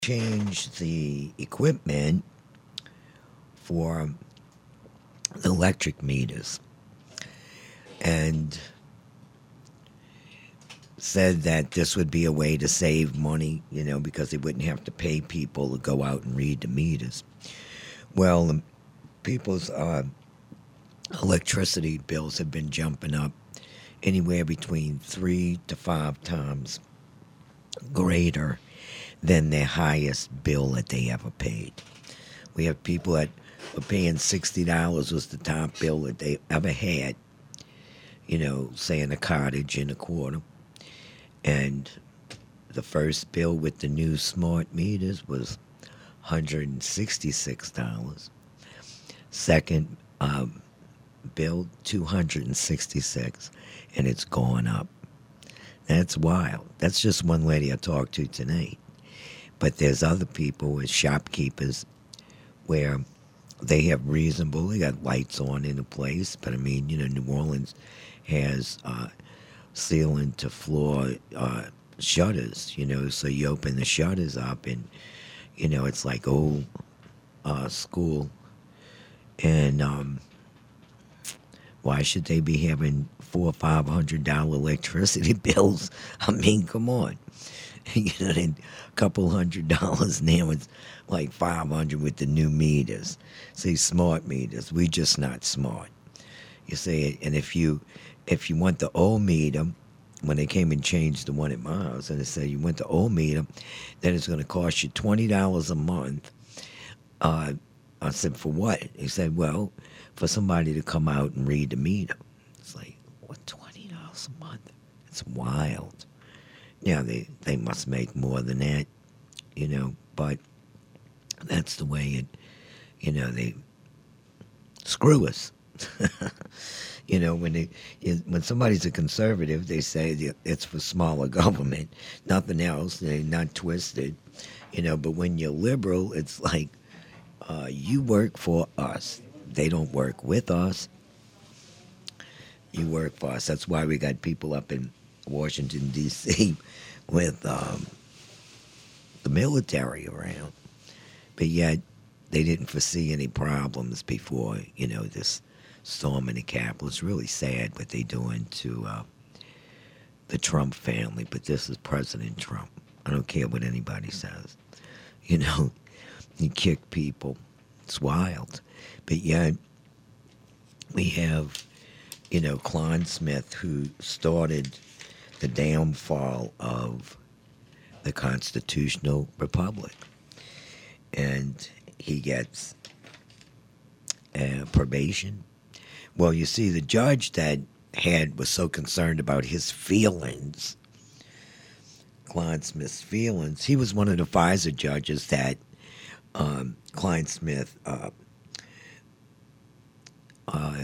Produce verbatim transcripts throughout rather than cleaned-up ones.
changed the equipment for the electric meters and said that this would be a way to save money, you know, because they wouldn't have to pay people to go out and read the meters. Well, the people's uh, electricity bills have been jumping up anywhere between three to five times greater than their highest bill that they ever paid. We have people that were paying sixty dollars was the top bill that they ever had, you know, say in a cottage in a quarter. And the first bill with the new smart meters was one hundred sixty-six dollars. Second um, bill, two hundred sixty-six dollars, and it's going up. That's wild. That's just one lady I talked to tonight. But there's other people with shopkeepers where they have reasonable, they got lights on in the place. But I mean, you know, New Orleans has uh, ceiling to floor uh, shutters, you know, so you open the shutters up and, you know, it's like old uh, school. And um, why should they be having four or five hundred dollar electricity bills? I mean, come on. You know, then a couple hundred dollars now it's like five hundred with the new meters. See, smart meters. We just not smart. You see, and if you if you want the old meter, when they came and changed the one at my house, and they said you want the old meter, then it's going to cost you twenty dollars a month. Uh, I said, for what? He said, well, for somebody to come out and read the meter. It's like, what, twenty dollars a month? It's wild. Yeah, they, they must make more than that, you know, but that's the way it, you know, they screw us. You know, when they when somebody's a conservative, they say it's for smaller government, nothing else. They're not twisted, you know. But when you're liberal, it's like uh, you work for us. They don't work with us. You work for us. That's why we got people up in Washington D C with um, the military around, but yet they didn't foresee any problems before, you know, this storm in the Capitol. It's really sad what they're doing to uh, the Trump family, but this is President Trump. I don't care what anybody says. You know, he kicked people. It's wild. But yet, we have, you know, Klein Smith, who started the downfall of the constitutional republic. And he gets uh, probation. Well, you see, the judge that had was so concerned about his feelings, Klein Smith's feelings. He was one of the FISA judges that um, Klein Smith uh, uh,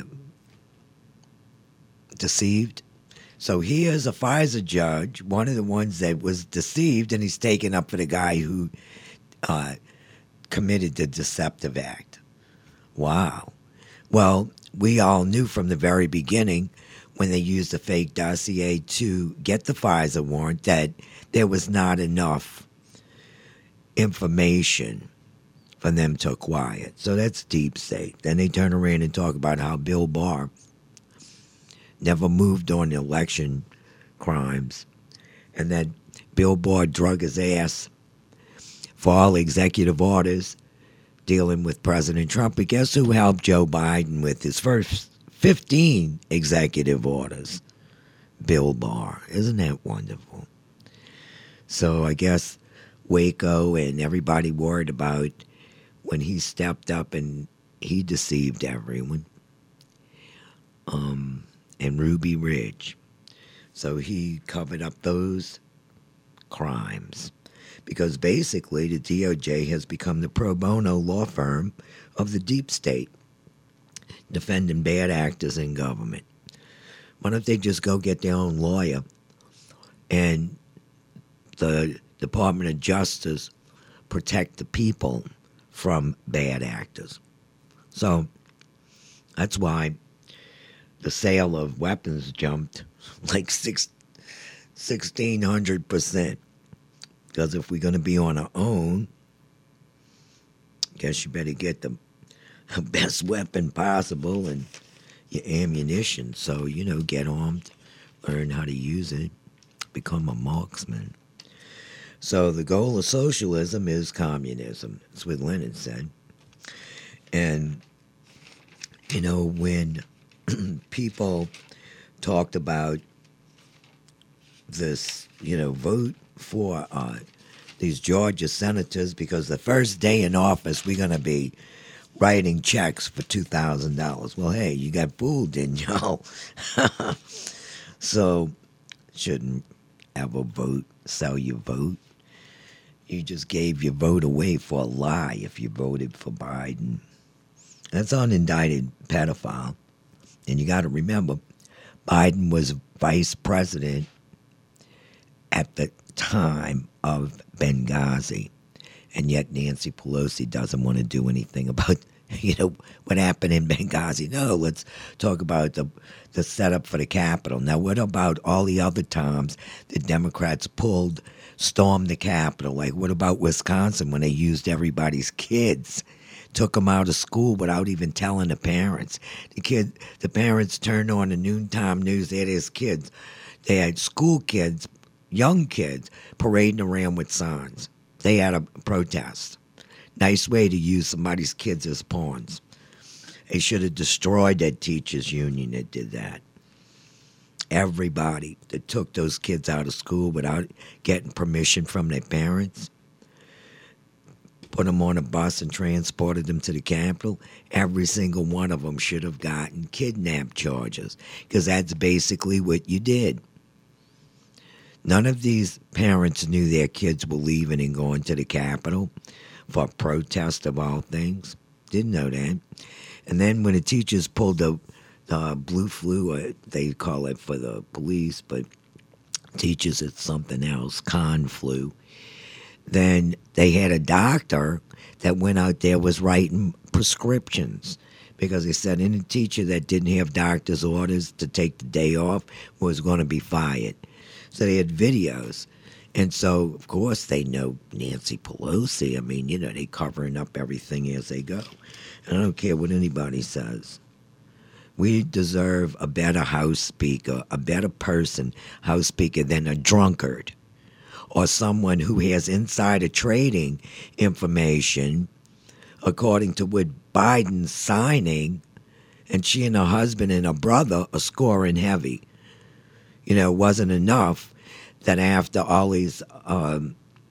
deceived. So he is a FISA judge, one of the ones that was deceived, and he's taken up for the guy who uh, committed the deceptive act. Wow. Well, we all knew from the very beginning when they used the fake dossier to get the FISA warrant that there was not enough information for them to acquire it. So that's deep state. Then they turn around and talk about how Bill Barr never moved on election crimes, and that Bill Barr drug his ass for all executive orders dealing with President Trump. But guess who helped Joe Biden with his first fifteen executive orders? Bill Barr. Isn't that wonderful? So I guess Waco and everybody worried about when he stepped up and he deceived everyone. Um, and Ruby Ridge. So he covered up those crimes. Because basically the D O J has become the pro bono law firm of the deep state, defending bad actors in government. Why don't they just go get their own lawyer and the Department of Justice protect the people from bad actors? So that's why the sale of weapons jumped like six, sixteen hundred percent. Because if we're going to be on our own, guess you better get the best weapon possible and your ammunition. So, you know, get armed, learn how to use it, become a marksman. So the goal of socialism is communism. That's what Lenin said. And, you know, when people talked about this, you know, vote for uh, these Georgia senators because the first day in office we're going to be writing checks for two thousand dollars. Well, hey, you got fooled, didn't you? So, shouldn't ever vote, sell your vote. You just gave your vote away for a lie if you voted for Biden. That's an unindicted pedophile. And you got to remember, Biden was vice president at the time of Benghazi. And yet Nancy Pelosi doesn't want to do anything about, you know, what happened in Benghazi. No, let's talk about the the setup for the Capitol. Now, what about all the other times the Democrats pulled, stormed the Capitol? Like, what about Wisconsin when they used everybody's kids? Took them out of school without even telling the parents. The kid, the parents turned on the noontime news. They had his kids. They had school kids, young kids, parading around with signs. They had a protest. Nice way to use somebody's kids as pawns. They should have destroyed that teachers' union that did that. Everybody that took those kids out of school without getting permission from their parents, put them on a bus and transported them to the Capitol, every single one of them should have gotten kidnap charges, because that's basically what you did. None of these parents knew their kids were leaving and going to the Capitol for a protest of all things. Didn't know that. And then when the teachers pulled the, the blue flu, uh, they call it for the police, but teachers it's something else, con flu. Then they had a doctor that went out there was writing prescriptions because they said any teacher that didn't have doctor's orders to take the day off was going to be fired. So they had videos. And so, of course, they know Nancy Pelosi. I mean, you know, they covering up everything as they go. And I don't care what anybody says. We deserve a better House Speaker, a better person, House Speaker, than a drunkard or someone who has insider trading information according to what Biden's signing, and she and her husband and her brother are scoring heavy. You know, it wasn't enough that after all these um,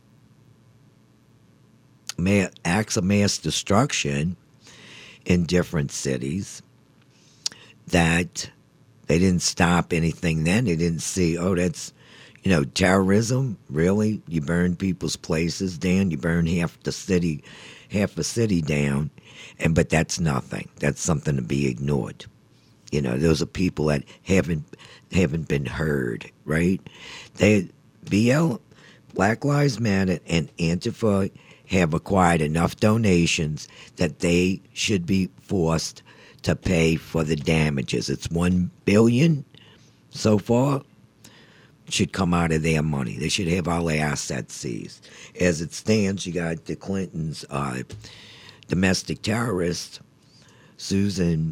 ma- acts of mass destruction in different cities, that they didn't stop anything then. They didn't see, oh, that's, you know, terrorism. Really? You burn people's places down. You burn half the city, half the city down. And but that's nothing. That's something to be ignored. You know, those are people that haven't haven't been heard, right? They B L, Black Lives Matter, and Antifa have acquired enough donations that they should be forced to pay for the damages. It's one billion so far. Should come out of their money. They should have all their assets seized. As it stands, you got the Clintons' uh, domestic terrorist, Susan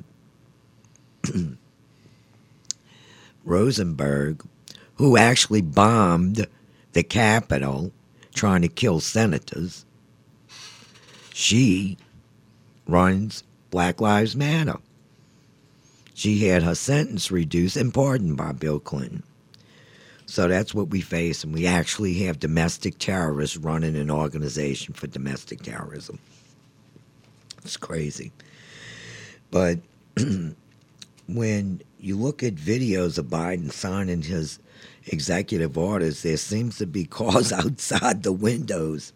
Rosenberg, who actually bombed the Capitol trying to kill senators. She runs Black Lives Matter. She had her sentence reduced and pardoned by Bill Clinton. So that's what we face, and we actually have domestic terrorists running an organization for domestic terrorism. It's crazy. But when you look at videos of Biden signing his executive orders, there seems to be cars outside the windows.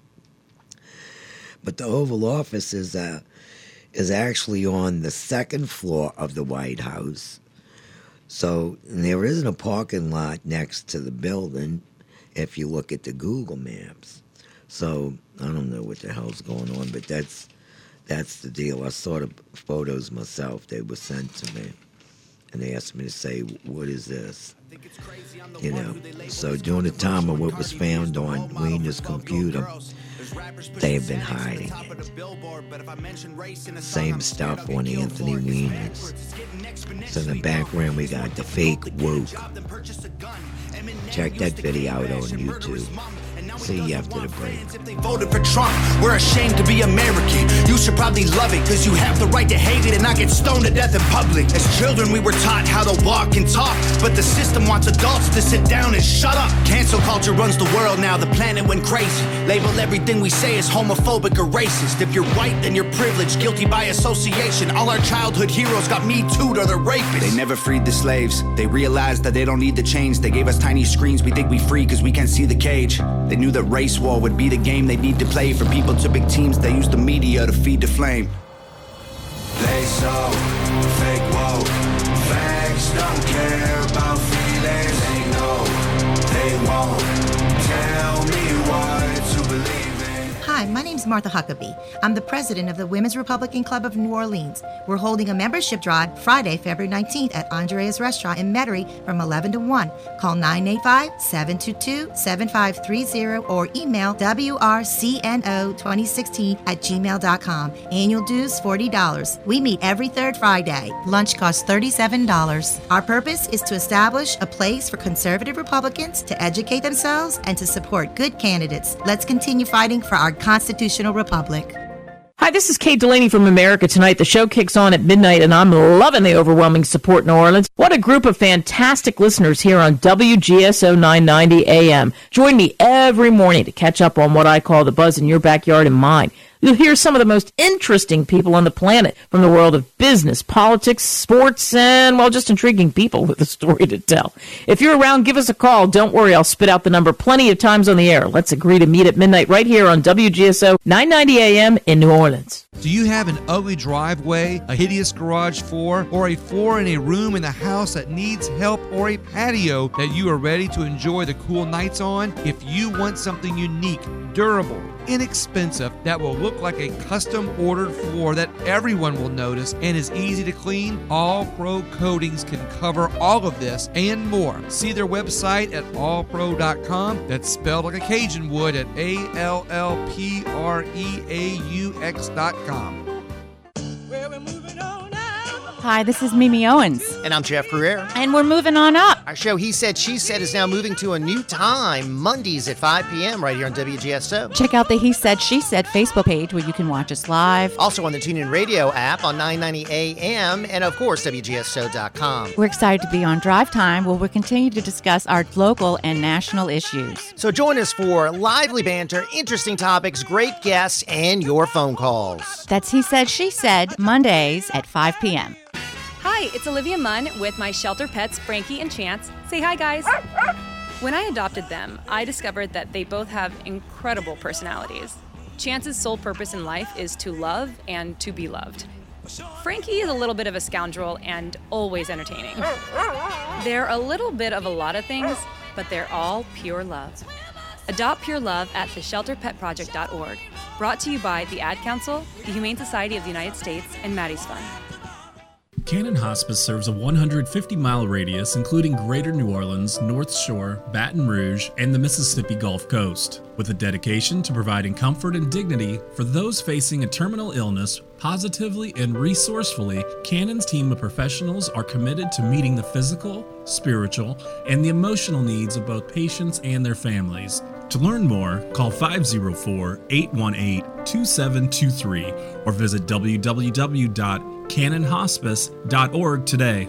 But the Oval Office is uh, is actually on the second floor of the White House. So there isn't a parking lot next to the building if you look at the Google Maps. So I don't know what the hell's going on, but that's that's the deal. I saw the photos myself. They were sent to me. and they asked me to say, what is this? You know, so during the time of what was found on Weiner's computer, they have been hiding it. Same stuff on Anthony Weiner's. So in the background, we got the fake woke. Check that video out on YouTube. See you after the break. If they voted for Trump, we're ashamed to be American. You should probably love it, cause you have the right to hate it and not get stoned to death in public. As children, we were taught how to walk and talk, but the system wants adults to sit down and shut up. Cancel culture runs the world now, the planet went crazy. Label everything we say as homophobic or racist. If you're white, then you're privileged, guilty by association. All our childhood heroes got me too'd or they're rapists. They never freed the slaves. They realized that they don't need the chains. They gave us tiny screens, we think we free cause we can't see the cage. They knew that race war would be the game they need to play. For people to big teams, they use the media to feed the flame. They so fake woke. Facts don't care about feelings. They know they won't tell me what to believe in. Hi, my name's Martha Huckabee. I'm the president of the Women's Republican Club of New Orleans. We're holding a membership drive Friday, February nineteenth at Andrea's Restaurant in Metairie from eleven to one. Call nine eight five, seven two two, seven five three zero or email W R C N O twenty sixteen at gmail dot com. Annual dues forty dollars. We meet every third Friday. Lunch costs thirty-seven dollars. Our purpose is to establish a place for conservative Republicans to educate themselves and to support good candidates. Let's continue fighting for our constitutional republic. Hi, this is Kate Delaney from America Tonight. The show kicks on at midnight, and I'm loving the overwhelming support in New Orleans. What a group of fantastic listeners here on W G S O nine ninety A M. Join me every morning to catch up on what I call the buzz in your backyard and mine. You'll hear some of the most interesting people on the planet from the world of business, politics, sports, and, well, just intriguing people with a story to tell. If you're around, give us a call. Don't worry, I'll spit out the number plenty of times on the air. Let's agree to meet at midnight right here on W G S O nine ninety A M in New Orleans. Do you have an ugly driveway, a hideous garage floor, or a floor in a room in the house that needs help, or a patio that you are ready to enjoy the cool nights on? If you want something unique, durable, inexpensive, that will look like a custom ordered floor that everyone will notice and is easy to clean, All Pro Coatings can cover all of this and more. See their website at all pro dot com. That's spelled like a Cajun would at A L L P R E A U X dot com. Well, we're moving on now. Hi, this is Mimi Owens. And I'm Jeff Guerrero. And we're moving on up. Our show, He Said, She Said, is now moving to a new time, Mondays at five p.m. right here on W G S O. Check out the He Said, She Said Facebook page where you can watch us live. Also on the TuneIn Radio app on nine ninety A M and, of course, W G S O dot com. We're excited to be on Drive Time where we'll continue to discuss our local and national issues. So join us for lively banter, interesting topics, great guests, and your phone calls. That's He Said, She Said, Mondays at five p.m. Hi, it's Olivia Munn with my shelter pets, Frankie and Chance. Say hi, guys. When I adopted them, I discovered that they both have incredible personalities. Chance's sole purpose in life is to love and to be loved. Frankie is a little bit of a scoundrel and always entertaining. They're a little bit of a lot of things, but they're all pure love. Adopt pure love at the shelter pet project dot org. Brought to you by the Ad Council, the Humane Society of the United States, and Maddie's Fund. Cannon Hospice serves a one hundred fifty mile radius including Greater New Orleans, North Shore, Baton Rouge, and the Mississippi Gulf Coast. With a dedication to providing comfort and dignity for those facing a terminal illness, positively and resourcefully, Cannon's team of professionals are committed to meeting the physical, spiritual, and the emotional needs of both patients and their families. To learn more, call five oh four, eight one eight, two seven two three or visit w w w dot cannon hospice dot org today.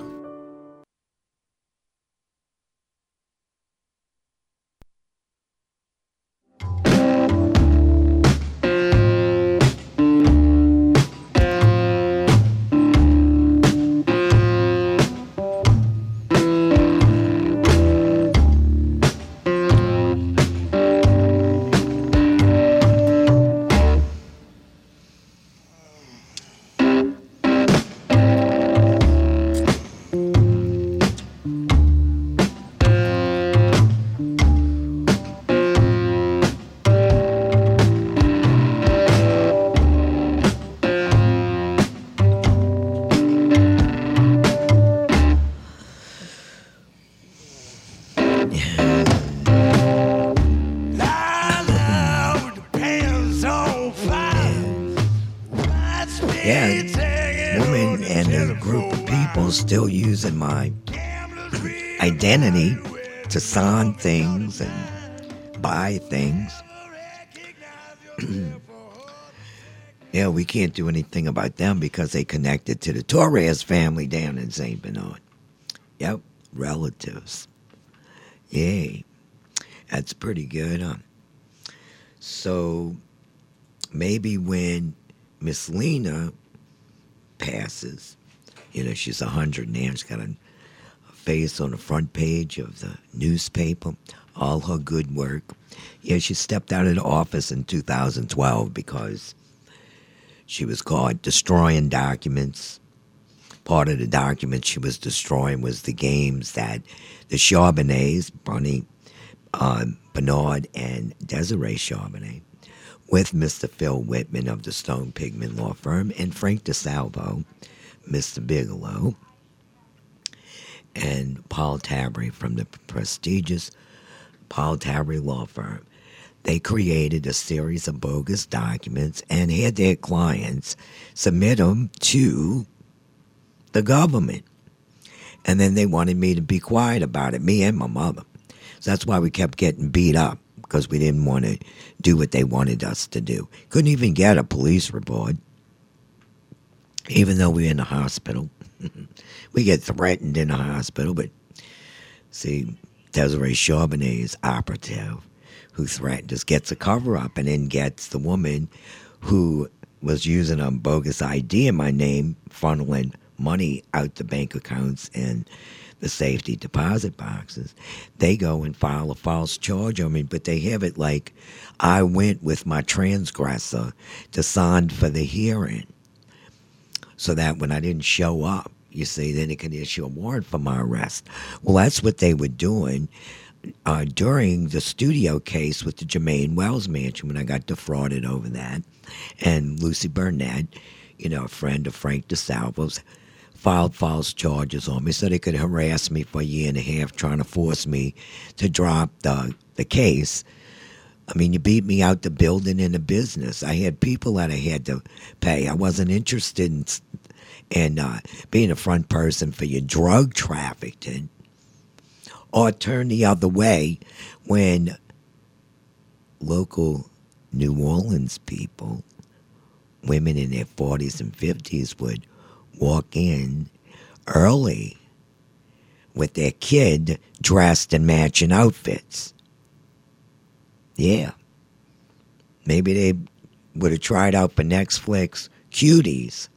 Yeah, women and a group of people still using my identity to sign things and buy things. Yeah, we can't do anything about them because they connected to the Torres family down in Saint Bernard. Yep, relatives. Yay. That's pretty good, huh? So maybe when Miss Lena passes, you know, she's one hundred now, she's got a, a face on the front page of the newspaper, all her good work. Yeah, she stepped out of the office in two thousand twelve because she was caught destroying documents. Part of the documents she was destroying was the games that the Charbonnets, Bonnie uh, Bernard and Desiree Charbonnet, with Mister Phil Whitman of the Stone Pigman Law Firm and Frank DeSalvo, Mister Bigelow, and Paul Tabry from the prestigious Paul Tabry Law Firm. They created a series of bogus documents and had their clients submit them to the government. And then they wanted me to be quiet about it, me and my mother. So that's why we kept getting beat up, because we didn't want to do what they wanted us to do. Couldn't even get a police report, even though we were in the hospital. We get threatened in the hospital, but see, Desiree Charbonnet is operative, who threatened us, gets a cover-up, and then gets the woman who was using a bogus I D in my name, funneling money out the bank accounts and the safety deposit boxes. They go and file a false charge on me, but they have it like I went with my transgressor to sign for the hearing, so that when I didn't show up, you see, then it can issue a warrant for my arrest. Well, that's what they were doing uh, during the studio case with the Jermaine Wells Mansion when I got defrauded over that. And Lucy Burnett, you know, a friend of Frank DeSalvo's, filed false charges on me so they could harass me for a year and a half, trying to force me to drop the the case. I mean, you beat me out the building and the business. I had people that I had to pay. I wasn't interested in, in uh, being a front person for your drug trafficking. Or turn the other way when local New Orleans people, women in their forties and fifties, would walk in early with their kid dressed in matching outfits. Yeah. Maybe they would have tried out for Netflix Cuties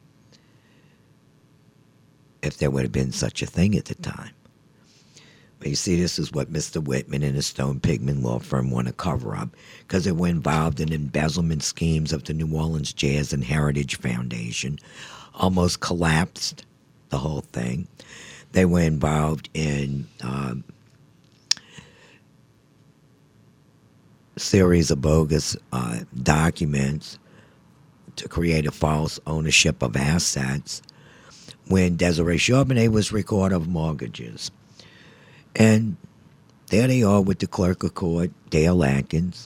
if there would have been such a thing at the time. But you see, this is what Mister Whitman and his Stone Pigman Law Firm want to cover up, because they were involved in embezzlement schemes of the New Orleans Jazz and Heritage Foundation, almost collapsed the whole thing. They were involved in um, series of bogus uh, documents to create a false ownership of assets when Desiree Charbonnet was recorder of mortgages. And there they are with the clerk of court, Dale Atkins,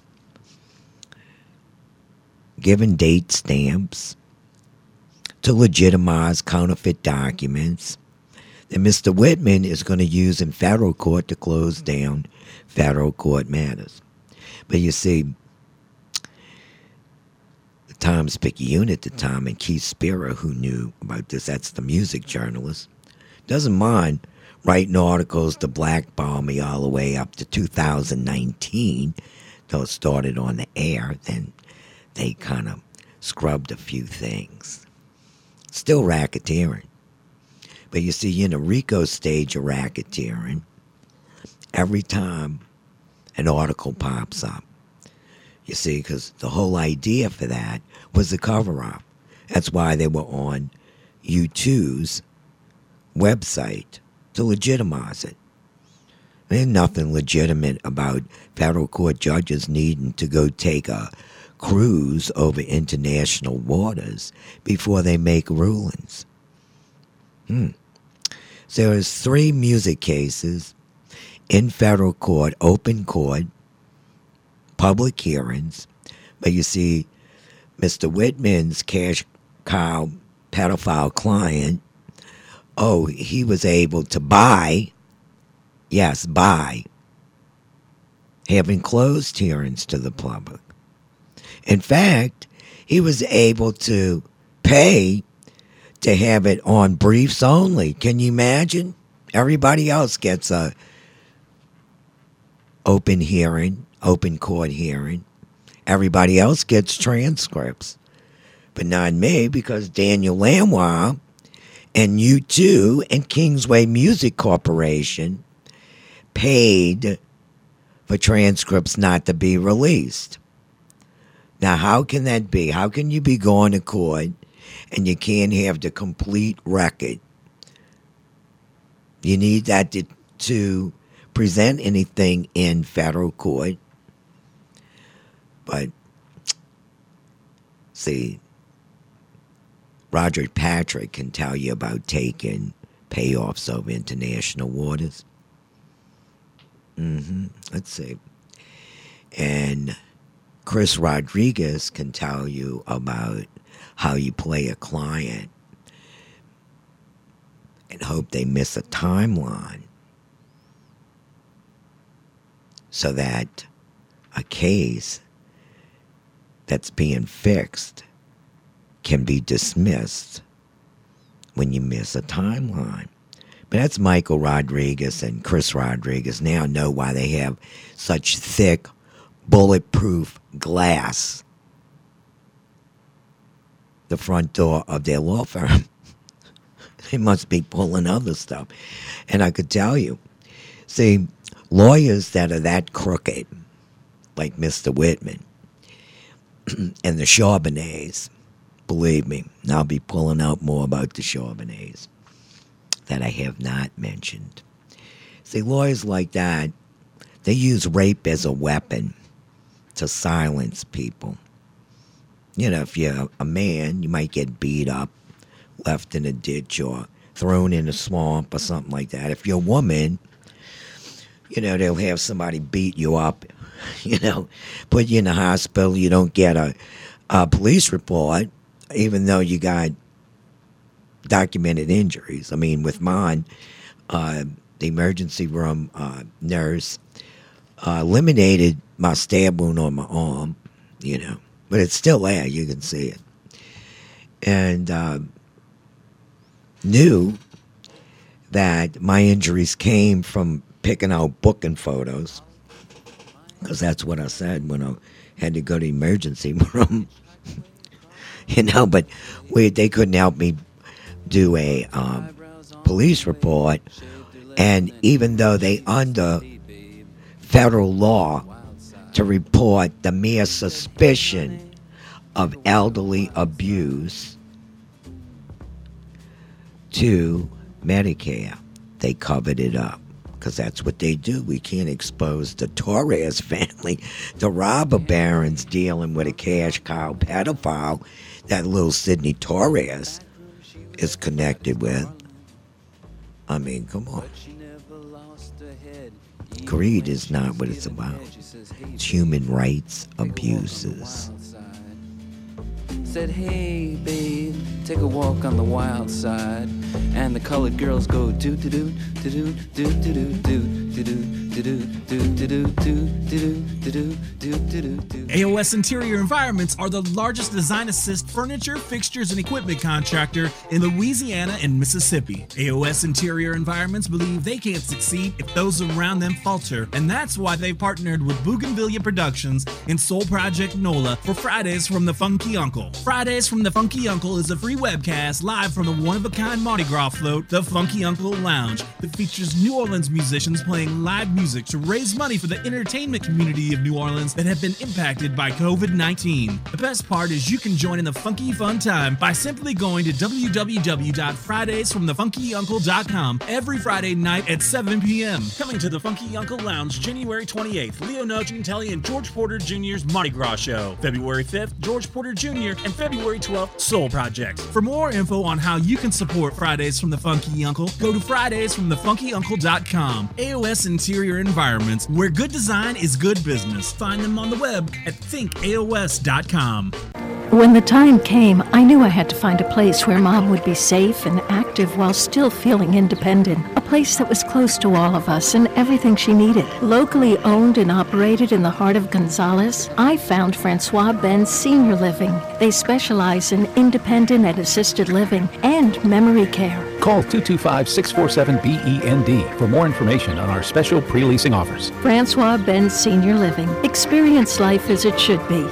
giving date stamps to legitimize counterfeit documents that Mister Whitman is going to use in federal court to close down federal court matters. But you see, the Times-Picayune at the time, and Keith Spira, who knew about this, that's the music journalist, doesn't mind writing articles to blackball me all the way up to two thousand nineteen, till it started on the air. Then they kind of scrubbed a few things. Still racketeering. But you see, in a RICO stage of racketeering, every time an article pops up, you see, because the whole idea for that was the cover-up. That's why they were on U two's website, to legitimize it. There's nothing legitimate about federal court judges needing to go take a cruise over international waters before they make rulings. Hmm. So there's three music cases in federal court, open court, public hearings. But you see, Mister Whitman's cash Kyle pedophile client, oh, he was able to buy, yes, buy, having closed hearings to the public. In fact, he was able to pay to have it on briefs only. Can you imagine? Everybody else gets a open hearing, open court hearing. Everybody else gets transcripts. But not me, because Daniel Lanois and U two and Kingsway Music Corporation paid for transcripts not to be released. Now, how can that be? How can you be going to court and you can't have the complete record? You need that to, to present anything in federal court. But, see, Roger Patrick can tell you about taking payoffs over international waters. Mm-hmm. Let's see. And Chris Rodriguez can tell you about how you play a client and hope they miss a timeline so that a case that's being fixed can be dismissed when you miss a timeline. But that's Michael Rodriguez and Chris Rodriguez. Now know why they have such thick, bulletproof glass the front door of their law firm. They must be pulling other stuff. And I could tell you, see, lawyers that are that crooked, like Mister Whitman and the Charbonnets, believe me, and I'll be pulling out more about the Charbonnets that I have not mentioned. See, lawyers like that, they use rape as a weapon to silence people. You know, if you're a man, you might get beat up, left in a ditch, or thrown in a swamp or something like that. If you're a woman, you know, they'll have somebody beat you up, you know, put you in the hospital. You don't get a, a police report, even though you got documented injuries. I mean, with mine, uh, the emergency room uh, nurse uh, eliminated my stab wound on my arm, you know, but it's still there. You can see it. And uh, knew that my injuries came from picking out booking photos, because that's what I said when I had to go to the emergency room. You know, but we, they couldn't help me do a um, police report. And even though they under federal law to report the mere suspicion of elderly abuse to Medicare, they covered it up, because that's what they do. We can't expose the Torres family, the robber barons dealing with a cash cow pedophile that little Sidney Torres is connected with. I mean, come on. Greed is not what it's about. It's human rights abuses. Said, hey, babe, take a walk on the wild side. And the colored girls go do do do do do do do do do do do do do do do do. A O S Interior Environments are the largest design assist furniture, fixtures, and equipment contractor in Louisiana and Mississippi. A O S Interior Environments believe they can't succeed if those around them falter, and that's why they partnered with Bougainvillea Productions and Soul Project NOLA for Fridays from the Funky Uncle. Fridays from the Funky Uncle is a free webcast live from the one-of-a-kind Mardi Gras float, the Funky Uncle Lounge, that features New Orleans musicians playing live music to raise money for the entertainment community of New Orleans that have been impacted by covid nineteen. The best part is you can join in the funky fun time by simply going to w w w dot fridays from the funky uncle dot com every Friday night at seven p.m. Coming to the Funky Uncle Lounge January twenty-eighth, Leo Nocentelli and George Porter Junior's Mardi Gras Show. February fifth, George Porter Junior and February twelfth, Soul Project. For more info on how you can support Fridays from the Funky Uncle, go to fridays from the funky uncle dot com. A O S Interior Environments, where good design is good business. Find them on the web at think A O S dot com. When the time came, I knew I had to find a place where Mom would be safe and active while still feeling independent. A place that was close to all of us and everything she needed. Locally owned and operated in the heart of Gonzales, I found Francois Benz Senior Living. They specialize in independent and assisted living and memory care. Call two two five, six four seven, B E N D for more information on our special pre-leasing offers. Francois Benz Senior Living. Experience life as it should be.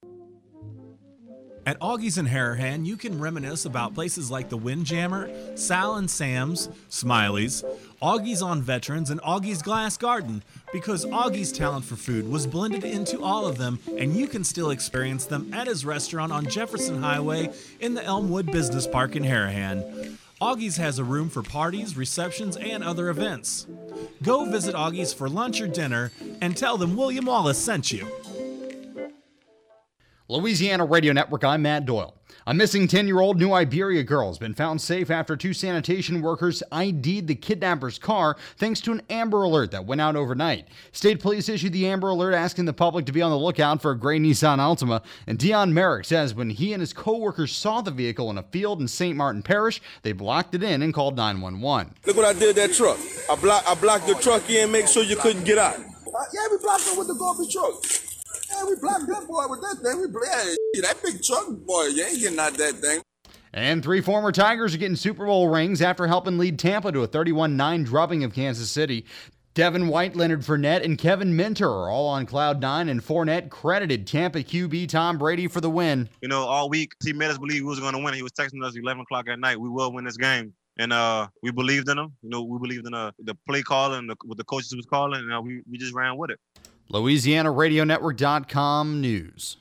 At Augie's in Harahan, you can reminisce about places like the Windjammer, Sal and Sam's, Smiley's, Augie's on Veterans, and Augie's Glass Garden, because Augie's talent for food was blended into all of them, and you can still experience them at his restaurant on Jefferson Highway in the Elmwood Business Park in Harahan. Augie's has a room for parties, receptions, and other events. Go visit Augie's for lunch or dinner and tell them William Wallace sent you. Louisiana Radio Network, I'm Matt Doyle. A missing ten-year-old New Iberia girl has been found safe after two sanitation workers I D'd the kidnapper's car thanks to an Amber Alert that went out overnight. State police issued the Amber Alert asking the public to be on the lookout for a gray Nissan Altima, and Dion Merrick says when he and his co-workers saw the vehicle in a field in Saint Martin Parish, they blocked it in and called nine one one. Look what I did that truck. I, block, I blocked the truck in, make sure you couldn't get out. Yeah, we blocked it with the garbage truck. Yeah, we blocked that boy with that thing. We blocked yeah, that big truck, boy. You ain't getting out that thing. And three former Tigers are getting Super Bowl rings after helping lead Tampa to a thirty-one nine drubbing of Kansas City. Devin White, Leonard Fournette, and Kevin Minter are all on cloud nine, and Fournette credited Tampa Q B Tom Brady for the win. You know, all week, he made us believe we was going to win. He was texting us eleven o'clock at night. We will win this game. And uh, we believed in him. You know, we believed in uh, the play call and the, what the coaches was calling, and uh, we, we just ran with it. Louisiana Radio Network dot com news.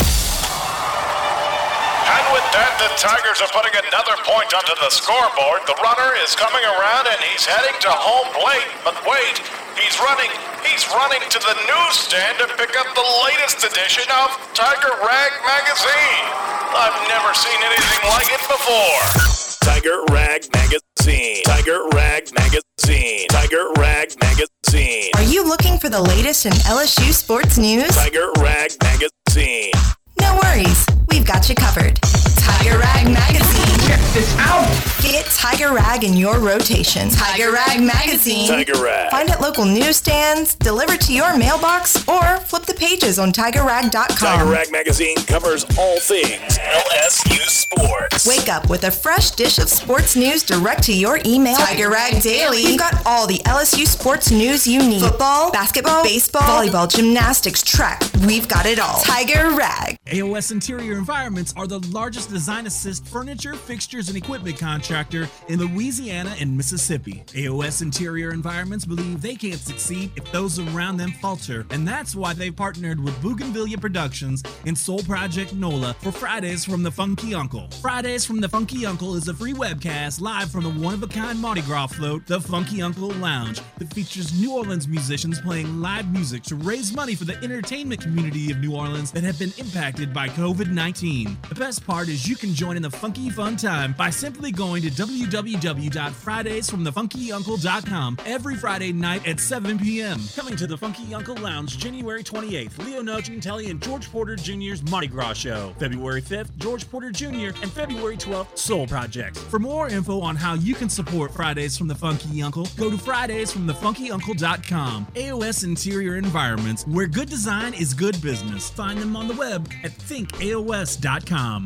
And with that, the Tigers are putting another point onto the scoreboard. The runner is coming around and he's heading to home plate. But wait, he's running, he's running to the newsstand to pick up the latest edition of Tiger Rag Magazine. I've never seen anything like it before. Tiger Rag Magazine. Tiger Rag Magazine. Tiger Rag Magazine. Are you looking for the latest in L S U sports news? Tiger Rag Magazine. No worries, we've got you covered. Tiger Rag Magazine. Check this out. Get Tiger Rag in your rotation. Tiger Rag Magazine. Tiger Rag. Find at local newsstands, deliver to your mailbox, or flip the pages on Tiger Rag dot com. Tiger Rag Magazine covers all things L S U sports. Wake up with a fresh dish of sports news direct to your email. Tiger Rag Daily. We've got all the L S U sports news you need. Football, basketball, baseball, volleyball, gymnastics, track. We've got it all. Tiger Rag. A O S Interior Environments are the largest design assist furniture, fixtures, and equipment contractor in Louisiana and Mississippi. A O S Interior Environments believe they can't succeed if those around them falter, and that's why they've partnered with Bougainvillea Productions and Soul Project NOLA for Fridays from the Funky Uncle. Fridays from the Funky Uncle is a free webcast live from the one-of-a-kind Mardi Gras float, the Funky Uncle Lounge, that features New Orleans musicians playing live music to raise money for the entertainment community of New Orleans that have been impacted by covid nineteen. The best part is you can join in the funky fun time by simply going to w w w dot fridays from the funky uncle dot com every Friday night at seven p.m. Coming to the Funky Uncle Lounge January twenty-eighth, Leo Nocentelli and George Porter Junior's Mardi Gras Show. February fifth, George Porter Junior and February twelfth, Soul Project. For more info on how you can support Fridays from the Funky Uncle, go to fridays from the funky uncle dot com. A O S Interior Environments, where good design is good business. Find them on the web at think A O S dot com.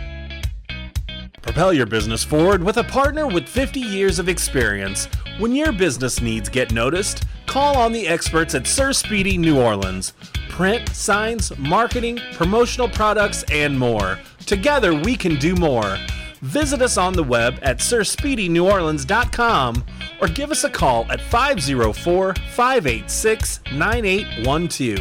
Propel your business forward with a partner with fifty years of experience. When your business needs get noticed, call on the experts at Sir Speedy New Orleans. Print, signs, marketing, promotional products, and more. Together we can do more. Visit us on the web at sir speedy new orleans dot com or give us a call at five oh four, five eight six, nine eight one two.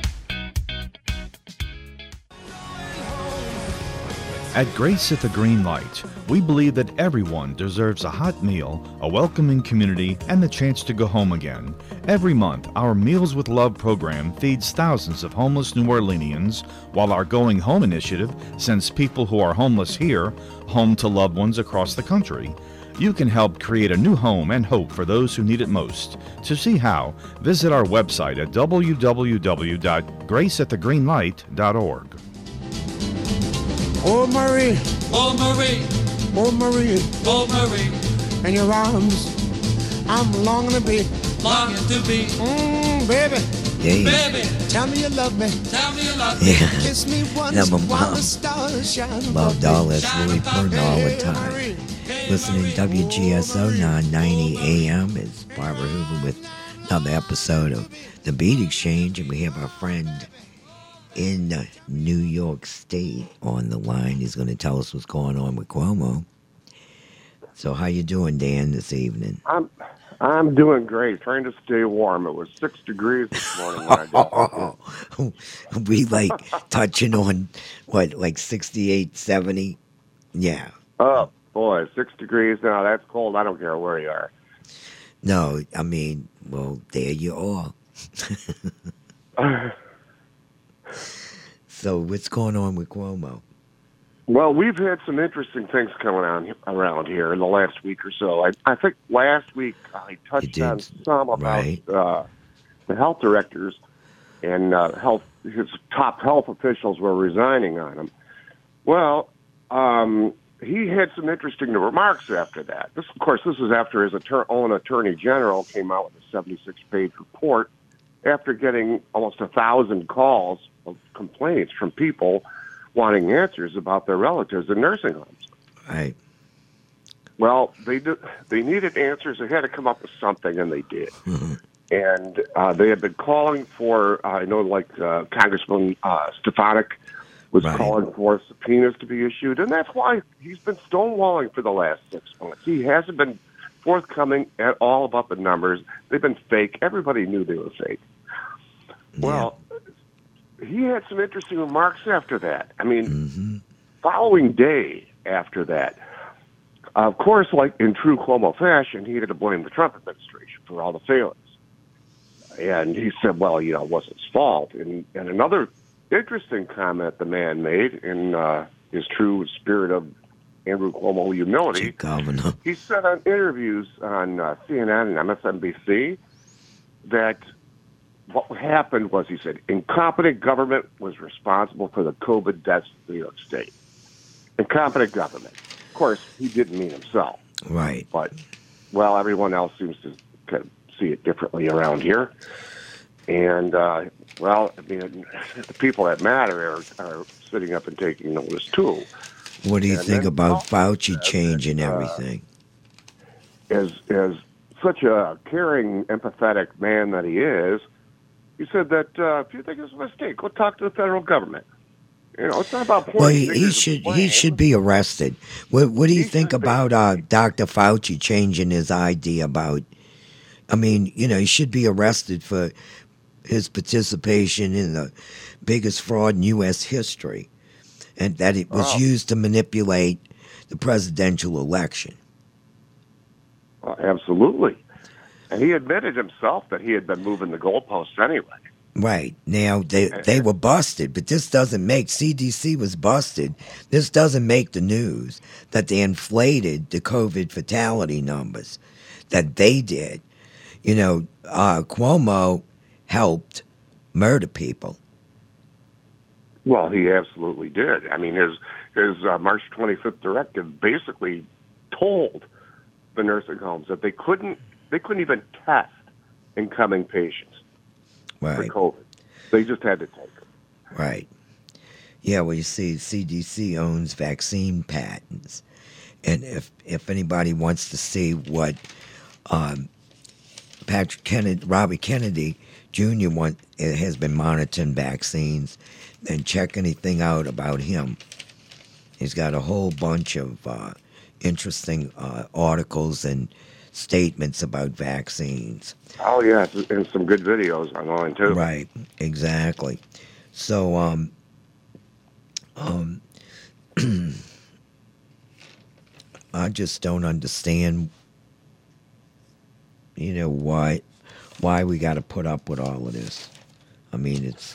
At Grace at the Green Light, we believe that everyone deserves a hot meal, a welcoming community, and the chance to go home again. Every month, our Meals with Love program feeds thousands of homeless New Orleanians, while our Going Home initiative sends people who are homeless here home to loved ones across the country. You can help create a new home and hope for those who need it most. To see how, visit our website at w w w dot grace at the green light dot org. Oh, Marie. Oh, Marie. Oh, Marie. Oh, Marie. In your arms, I'm longing to be. Longing to be. Mmm, baby. Yeah. Baby. Tell me you love me. Tell me you love me. Yeah. Kiss me once Now, my while mom the stars shine loved above all me. this Louis Purna all the time. Listening to W G S O nine ninety A M is Barbara Hoover with another episode of The Beat Exchange, and we have our friend in uh, New York State on the line. He's going to tell us what's going on with Cuomo. So how you doing, Dan, this evening? I'm I'm doing great, trying to stay warm. It was six degrees this morning when I got oh, we like touching on, what, like sixty-eight, seventy? Yeah. Oh, boy, six degrees now. That's cold. I don't care where you are. No, I mean, well, there you are. So what's going on with Cuomo? Well, we've had some interesting things coming on around here in the last week or so. I, I think last week I touched on some about right. uh, the health directors and uh, health. His top health officials were resigning on him. Well, um, he had some interesting remarks after that. This, of course, this was after his attor- own attorney general came out with a seventy-six page report after getting almost a thousand calls of complaints from people wanting answers about their relatives in nursing homes. Right. Well, they did, they needed answers. They had to come up with something, and they did. Mm-hmm. And uh, they had been calling for, uh, I know, like uh, Congressman uh, Stefanik was right. calling for subpoenas to be issued, and that's why he's been stonewalling for the last six months. He hasn't been forthcoming at all about the numbers. They've been fake. Everybody knew they were fake. Yeah. Well, he had some interesting remarks after that. I mean, mm-hmm. following day after that, of course, like in true Cuomo fashion, he had to blame the Trump administration for all the failings. And he said, well, you know, it wasn't his fault. And, and another interesting comment the man made in uh, his true spirit of Andrew Cuomo humility, he said on interviews on uh, C N N and M S N B C that what happened was, he said, incompetent government was responsible for the COVID deaths in New York State. Incompetent government. Of course, he didn't mean himself. Right. But, well, everyone else seems to kind of see it differently around here. And, uh, well, I mean, the people that matter are, are sitting up and taking notice, too. What do you and think then, about well, Fauci changing uh, everything? As, as such a caring, empathetic man that he is, he said that uh, if you think it's a mistake, go talk to the federal government. You know, it's not about pointing Well, he, he fingers should of blame. he should be arrested. What What do you think about uh, Doctor Fauci changing his idea about? I mean, you know, he should be arrested for his participation in the biggest fraud in U S history, and that it was Oh. used to manipulate the presidential election. Uh, absolutely. And he admitted himself that he had been moving the goalposts anyway. Right. Now, they they were busted, but this doesn't make, C D C was busted. This doesn't make the news that they inflated the COVID fatality numbers, that they did. You know, uh, Cuomo helped murder people. Well, he absolutely did. I mean, his, his uh, March twenty-fifth directive basically told the nursing homes that they couldn't they couldn't even test incoming patients Right. for COVID. They just had to take them. Right. Yeah, well, you see, C D C owns vaccine patents. And if if anybody wants to see what um, Patrick Kennedy, Robert Kennedy Junior want, has been monitoring vaccines, then check anything out about him. He's got a whole bunch of uh, interesting uh, articles and statements about vaccines. Oh, yeah, and some good videos online, too. Right, exactly. So, um, um, I just don't understand, you know, why, why we got to put up with all of this. I mean, it's,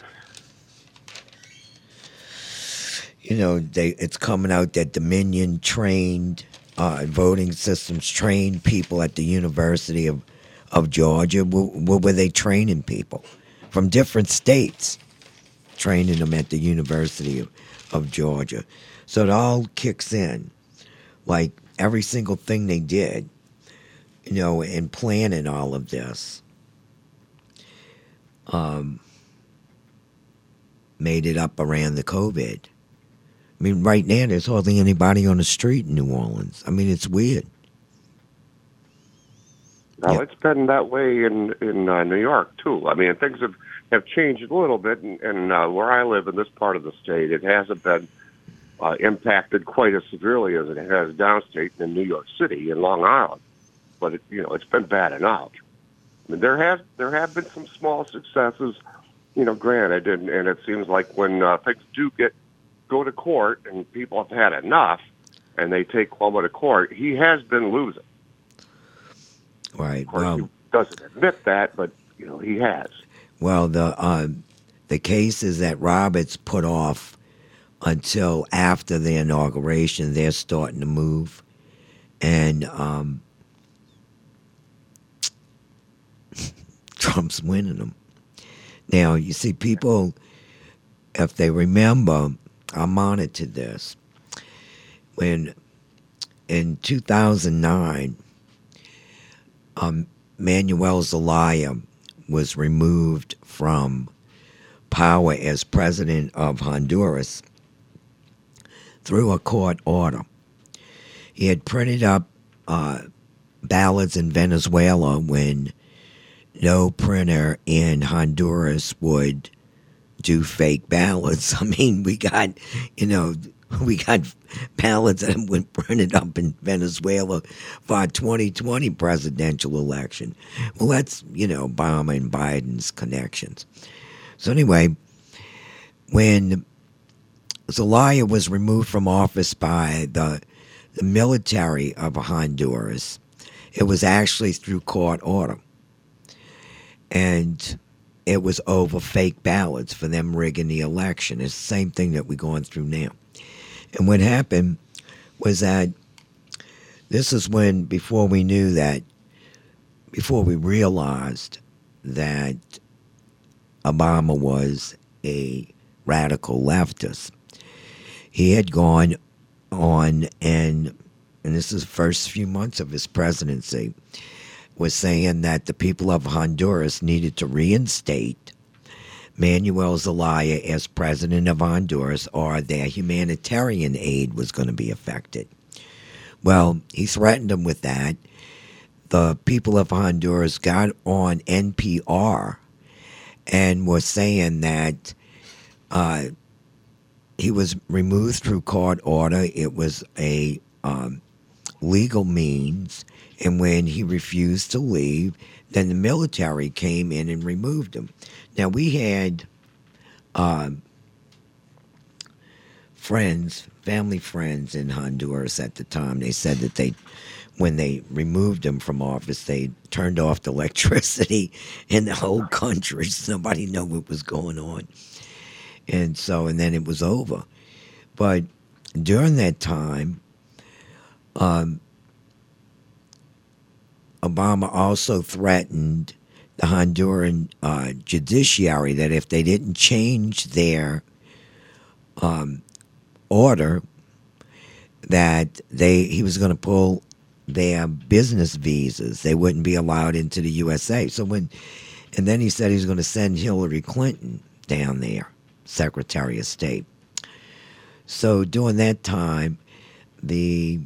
you know, they it's coming out that Dominion trained uh, voting systems trained people at the University of, of Georgia. Where were they training people? From different states, training them at the University of, of Georgia. So it all kicks in. Like every single thing they did, you know, in planning all of this, um, made it up around the COVID. I mean, right now, there's hardly anybody on the street in New Orleans. I mean, it's weird. Well, Yeah. it's been that way in in uh, New York too. I mean, things have, have changed a little bit, and, and uh, where I live in this part of the state, it hasn't been uh, impacted quite as severely as it has downstate in New York City and Long Island. But it, you know, it's been bad enough. I mean, there have there have been some small successes, you know, granted, and, and it seems like when uh, things do get go to court and people have had enough, and they take Cuomo to court, he has been losing. Right. Of course, Well, he doesn't admit that, but you know he has. well, the uh, the cases that Roberts put off until after the inauguration, they're starting to move, and um, Trump's winning them. Now, you see, people, if they remember, I monitored this when in two thousand nine. Um, Manuel Zelaya was removed from power as president of Honduras through a court order. He had printed up uh, ballots in Venezuela when no printer in Honduras would do fake ballots. I mean, we got, you know, we got ballots that were printed up in Venezuela for our twenty twenty presidential election. Well, that's, you know, Obama and Biden's connections. So anyway, when Zelaya was removed from office by the, the military of Honduras, it was actually through court order. And it was over fake ballots for them rigging the election. It's the same thing that we're going through now. And what happened was that this is when, before we knew that, before we realized that Obama was a radical leftist, he had gone on and, and this is the first few months of his presidency, was saying that the people of Honduras needed to reinstate Manuel Zelaya as president of Honduras, or their humanitarian aid was going to be affected. Well, he threatened them with that. The people of Honduras got on N P R and were saying that uh, he was removed through court order. It was a um, legal means, and when he refused to leave, then the military came in and removed him. Now, we had um, friends, family friends in Honduras at the time. They said that they, when they removed him from office, they turned off the electricity in the whole country. So nobody knew what was going on. And so, and then it was over. But during that time, um, Obama also threatened the Honduran uh, judiciary that if they didn't change their um, order, that they he was going to pull their business visas. They wouldn't be allowed into the U S A. So when, and then he said he was going to send Hillary Clinton down there, Secretary of State. So during that time, the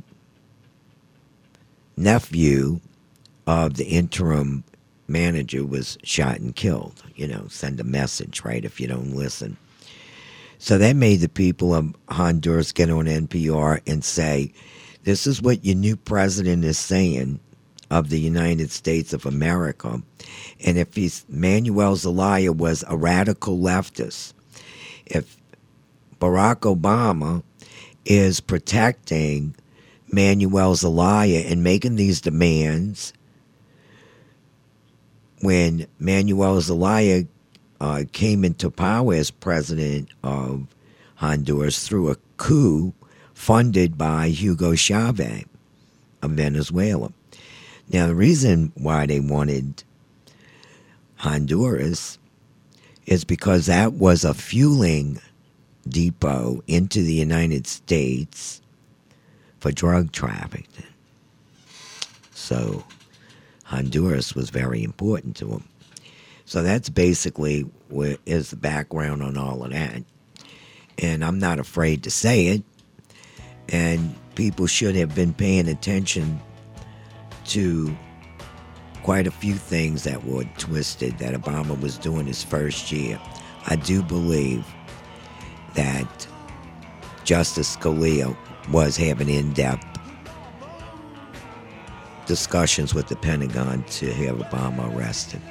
nephew of the interim manager was shot and killed. You know, send a message, right, if you don't listen. So that made the people of Honduras get on N P R and say, this is what your new president is saying of the United States of America. And if he's, Manuel Zelaya was a radical leftist, if Barack Obama is protecting Manuel Zelaya and making these demands, when Manuel Zelaya uh, came into power as president of Honduras through a coup funded by Hugo Chavez of Venezuela. Now, the reason why they wanted Honduras is because that was a fueling depot into the United States for drug trafficking. So Honduras was very important to him. So that's basically what is the background on all of that. And I'm not afraid to say it. And people should have been paying attention to quite a few things that were twisted that Obama was doing his first year. I do believe that Justice Scalia was having in-depth discussions with the Pentagon to have Obama arrested.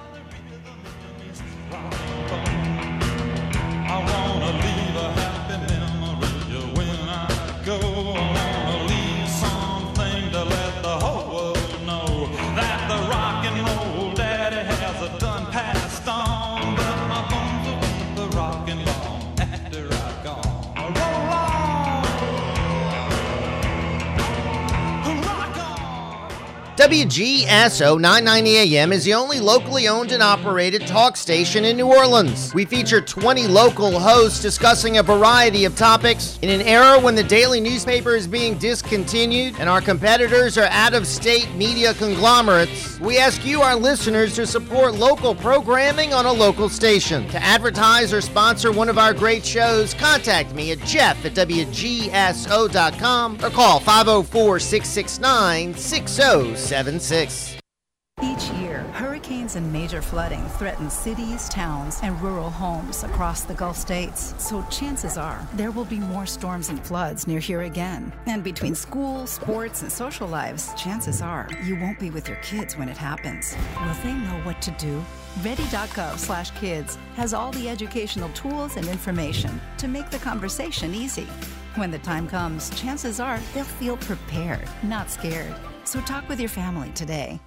W G S O nine ninety A M is the only locally owned and operated talk station in New Orleans. We feature twenty local hosts discussing a variety of topics. In an era when the daily newspaper is being discontinued and our competitors are out-of-state media conglomerates, we ask you, our listeners, to support local programming on a local station. To advertise or sponsor one of our great shows, contact me at jeff at W G S O dot com or call five oh four, six six nine, six oh seven six. Each year, hurricanes and major flooding threaten cities, towns, and rural homes across the Gulf states. So chances are there will be more storms and floods near here again. And between school, sports, and social lives, chances are you won't be with your kids when it happens. Will they know what to do? Ready.gov slash kids has all the educational tools and information to make the conversation easy. When the time comes, chances are they'll feel prepared, not scared. So talk with your family today.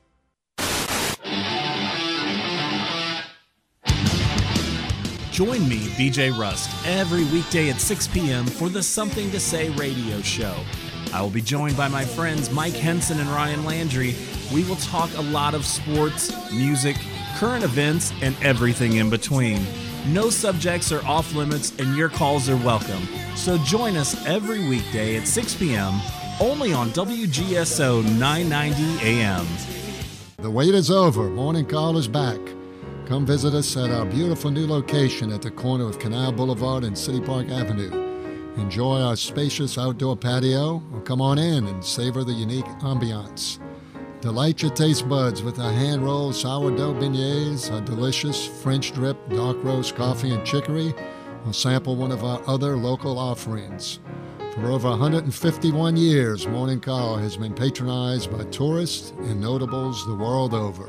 Join me, B J Rust, every weekday at six p.m. for the Something to Say radio show. I will be joined by my friends Mike Henson and Ryan Landry. We will talk a lot of sports, music, current events, and everything in between. No subjects are off limits, and your calls are welcome. So join us every weekday at six p.m. only on W G S O nine ninety A M. The wait is over. Morning Call is back. Come visit us at our beautiful new location at the corner of Canal Boulevard and City Park Avenue. Enjoy our spacious outdoor patio, or come on in and savor the unique ambiance. Delight your taste buds with our hand-rolled sourdough beignets, our delicious French drip dark roast coffee and chicory, or sample one of our other local offerings. For over one hundred fifty-one years, Morning Call has been patronized by tourists and notables the world over.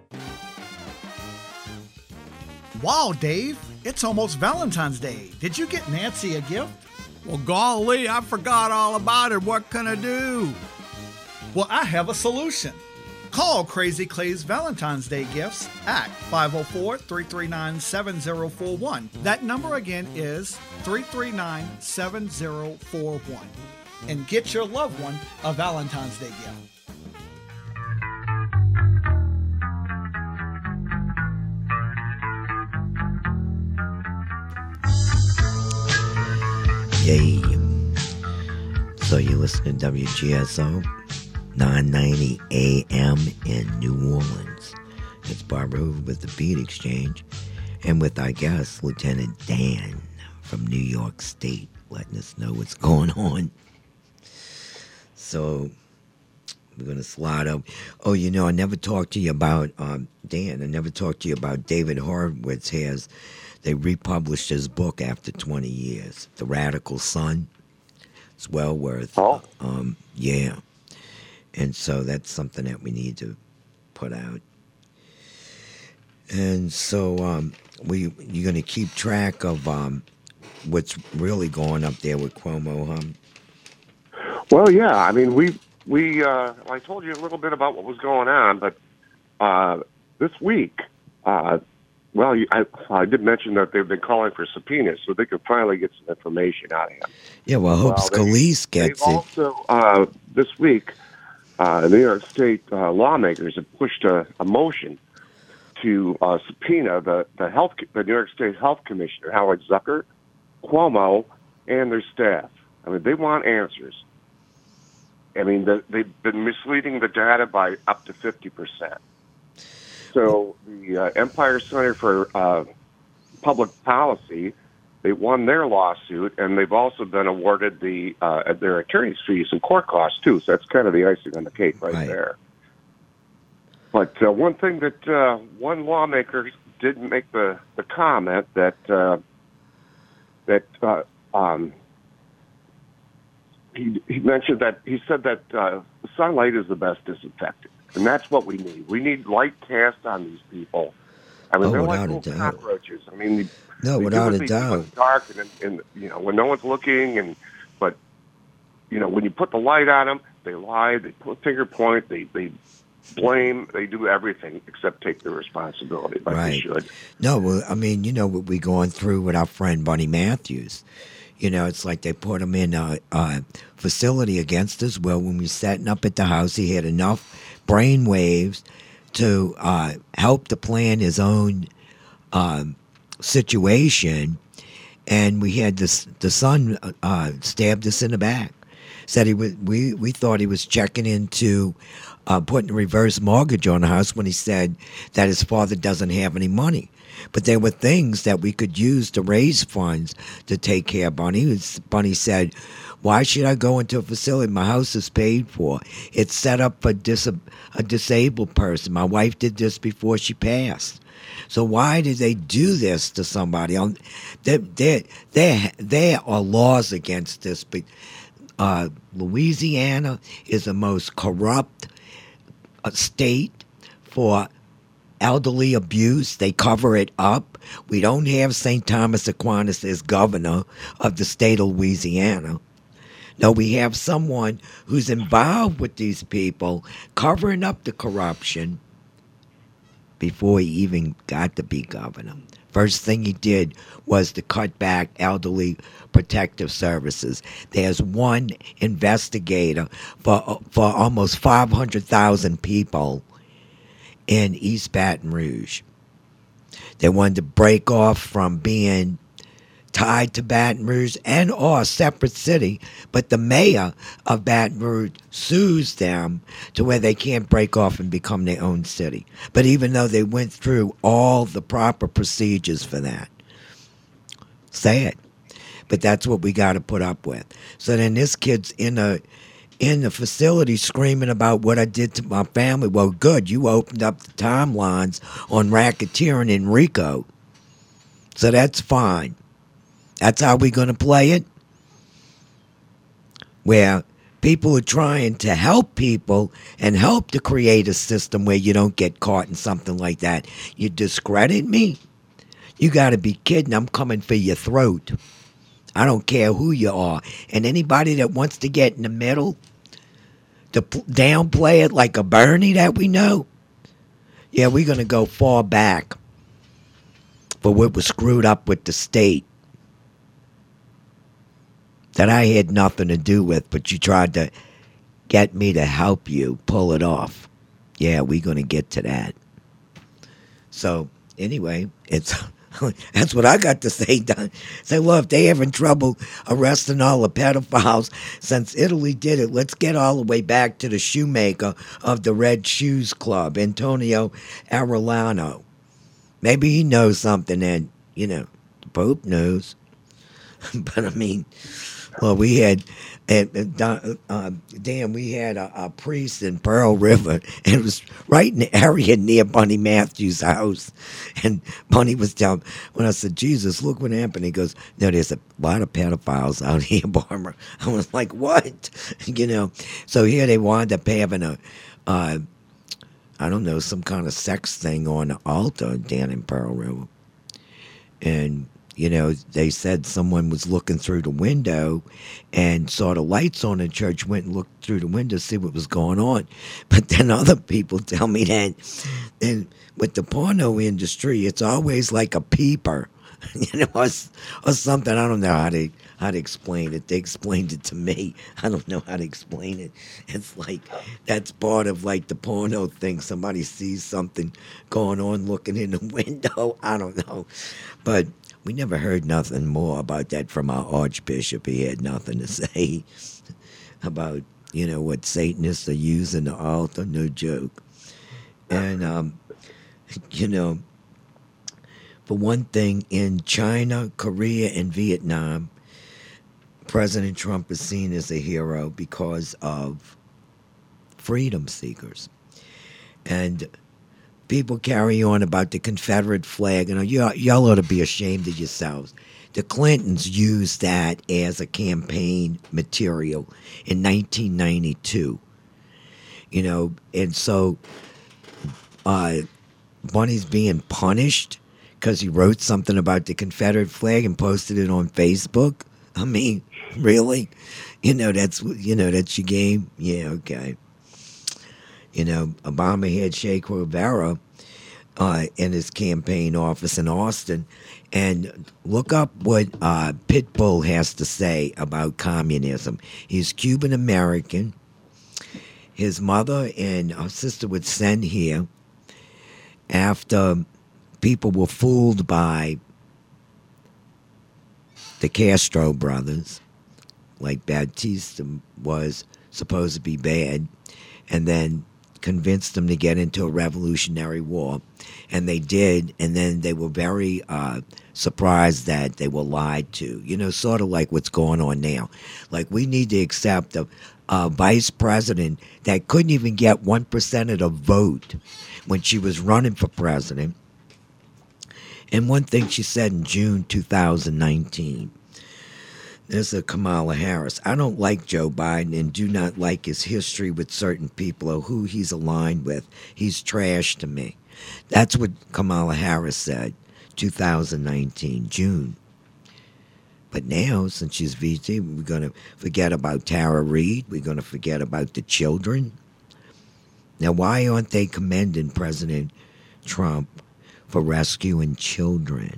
Wow, Dave, it's almost Valentine's Day. Did you get Nancy a gift? Well, golly, I forgot all about it. What can I do? Well, I have a solution. Call Crazy Clay's Valentine's Day Gifts at five oh four, three three nine, seven oh four one. That number again is three three nine, seven oh four one. And get your loved one a Valentine's Day gift. Yay. So you listen to W G S O nine ninety A M in New Orleans. It's Barbara Hoover with the Beat Exchange and with our guest, Lieutenant Dan from New York State, letting us know what's going on. So we're going to slide up. Oh, you know, I never talked to you about, um, Dan, I never talked to you about David Horowitz has, they republished his book after twenty years, The Radical Son. It's well worth. Oh. Um, yeah. And so that's something that we need to put out. And so um, we you're going to keep track of um, what's really going up there with Cuomo, huh? Well, yeah. I mean, we we uh, I told you a little bit about what was going on, but uh, this week, uh, well, you, I, I did mention that they've been calling for subpoenas so they could finally get some information out of him. Yeah, well, I hope well, Scalise they, gets they've it. Also, uh, this week, uh, New York State uh, lawmakers have pushed a, a motion to uh, subpoena the the health the New York State Health Commissioner Howard Zucker Cuomo and their staff. I mean, they want answers. I mean, the, they've been misleading the data by up to fifty percent. So the uh, Empire Center for uh, Public Policy, they won their lawsuit, and they've also been awarded the uh, their attorney's fees and court costs, too. So that's kind of the icing on the cake right, right. there. But uh, one thing that uh, one lawmaker did make the, the comment that uh, that uh, um, he, he mentioned that he said that uh, sunlight is the best disinfectant. And that's what we need. We need light cast on these people. I mean, oh, they're without like a doubt. cockroaches. I mean, they, no, they without do a what doubt. When it's dark and, and you know when no one's looking, and but you know when you put the light on them, they lie. They put finger point. They they blame. They do everything except take their responsibility. Like right. they should. No, well, I mean, you know what we're going through with our friend Bunny Matthews. You know, it's like they put him in a, a facility against his will. When we were setting up at the house, he had enough brain waves to uh, help to plan his own um, situation. And we had this, the son uh, stabbed us in the back. Said he was, we, we thought he was checking into uh, putting a reverse mortgage on the house when he said that his father doesn't have any money. But there were things that we could use to raise funds to take care of Bunny. Bunny said, why should I go into a facility? My house is paid for. It's set up for dis- a disabled person. My wife did this before she passed. So why did they do this to somebody? There, there, there, there are laws against this, but uh, Louisiana is the most corrupt uh, state for elderly abuse. They cover it up. We don't have Saint Thomas Aquinas as governor of the state of Louisiana. No, we have someone who's involved with these people covering up the corruption before he even got to be governor. First thing he did was to cut back elderly protective services. There's one investigator for for almost five hundred thousand people in East Baton Rouge. They wanted to break off from being tied to Baton Rouge and or a separate city, but the mayor of Baton Rouge sues them to where they can't break off and become their own city. But even though they went through all the proper procedures for that. Sad. But that's what we got to put up with. So then this kid's in a in the facility screaming about what I did to my family. Well, good, you opened up the timelines on racketeering in RICO. So that's fine. That's how we're going to play it? Where people are trying to help people and help to create a system where you don't get caught in something like that. You discredit me? You got to be kidding. I'm coming for your throat. I don't care who you are. And anybody that wants to get in the middle, to p- downplay it like a Bernie that we know, yeah, we're going to go far back for what was screwed up with the state that I had nothing to do with, but you tried to get me to help you pull it off. Yeah, we're going to get to that. So, anyway, it's... That's what I got to say, Don. Say, well, if they having trouble arresting all the pedophiles since Italy did it, let's get all the way back to the shoemaker of the Red Shoes Club, Antonio Arellano. Maybe he knows something that, you know, the Pope knows. But, I mean, well, we had, uh, uh, damn, we had a, a priest in Pearl River, and it was right in the area near Bunny Matthews' house. And Bunny was telling, when I said, Jesus, look what happened. He goes, no, there's a lot of pedophiles out here, Barbara. I was like, what? You know, so here they wound up having a, uh, I don't know, some kind of sex thing on the altar down in Pearl River. And you know, they said someone was looking through the window and saw the lights on in church, went and looked through the window to see what was going on. But then other people tell me that and with the porno industry, it's always like a peeper, you know, or, or something. I don't know how to, how to explain it. They explained it to me. I don't know how to explain it. It's like that's part of like the porno thing. Somebody sees something going on looking in the window. I don't know. But We never heard nothing more about that from our Archbishop. He had nothing to say about, you know, what Satanists are using the altar. No joke. And, um, you know, for one thing, in China, Korea, and Vietnam, President Trump is seen as a hero because of freedom seekers. And people carry on about the Confederate flag, and y'all, y'all ought to be ashamed of yourselves. The Clintons used that as a campaign material in nineteen ninety-two. You know, and so uh, Bunny's being punished because he wrote something about the Confederate flag and posted it on Facebook. I mean, really? You know, that's you know that's your game? Yeah, okay. You know, Obama had Che Guevara uh, in his campaign office in Austin. And look up what uh, Pitbull has to say about communism. He's Cuban-American. His mother and her sister would send here after people were fooled by the Castro brothers, like Batista was supposed to be bad, and then convinced them to get into a revolutionary war. And they did, and then they were very uh, surprised that they were lied to. You know, sort of like what's going on now. Like, we need to accept a, a vice president that couldn't even get one percent of the vote when she was running for president. And one thing she said in June two thousand nineteen, this is Kamala Harris. I don't like Joe Biden and do not like his history with certain people or who he's aligned with. He's trash to me. That's what Kamala Harris said, two thousand nineteen, June. But now, since she's V P, we're going to forget about Tara Reid. We're going to forget about the children. Now, why aren't they commending President Trump for rescuing children?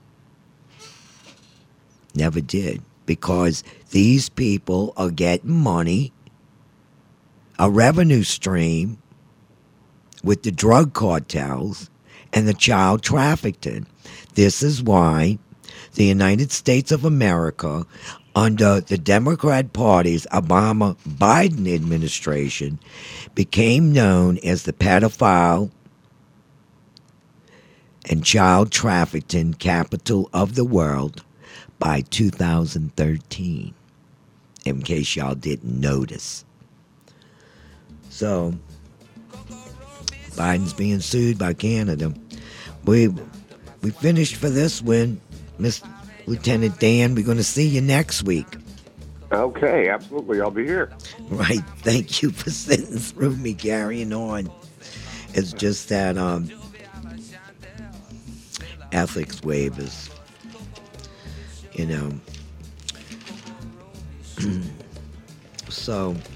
Never did. Because these people are getting money, a revenue stream with the drug cartels and the child trafficking. This is why the United States of America, under the Democrat Party's Obama-Biden administration, became known as the pedophile and child trafficking capital of the world by two thousand thirteen, in case y'all didn't notice. So, Biden's being sued by Canada. We we finished for this one, Miss Lieutenant Dan. We're going to see you next week. Okay, absolutely. I'll be here. Right. Thank you for sitting through me carrying on. It's just that um, ethics waivers. You know, so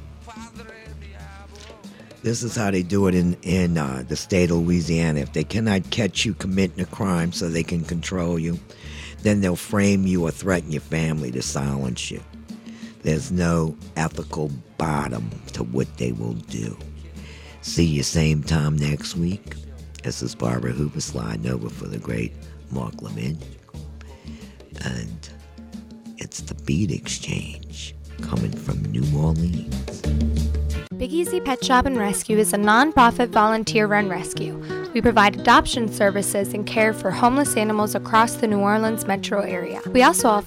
this is how they do it in, in uh, the state of Louisiana. If they cannot catch you committing a crime so they can control you, then they'll frame you or threaten your family to silence you. There's no ethical bottom to what they will do. See you same time next week. This is Barbara Hooper sliding over for the great Mark Levin. And it's the Beat Exchange coming from New Orleans. Big Easy Pet Shop and Rescue is a non-profit volunteer-run rescue. We provide adoption services and care for homeless animals across the New Orleans metro area. We also offer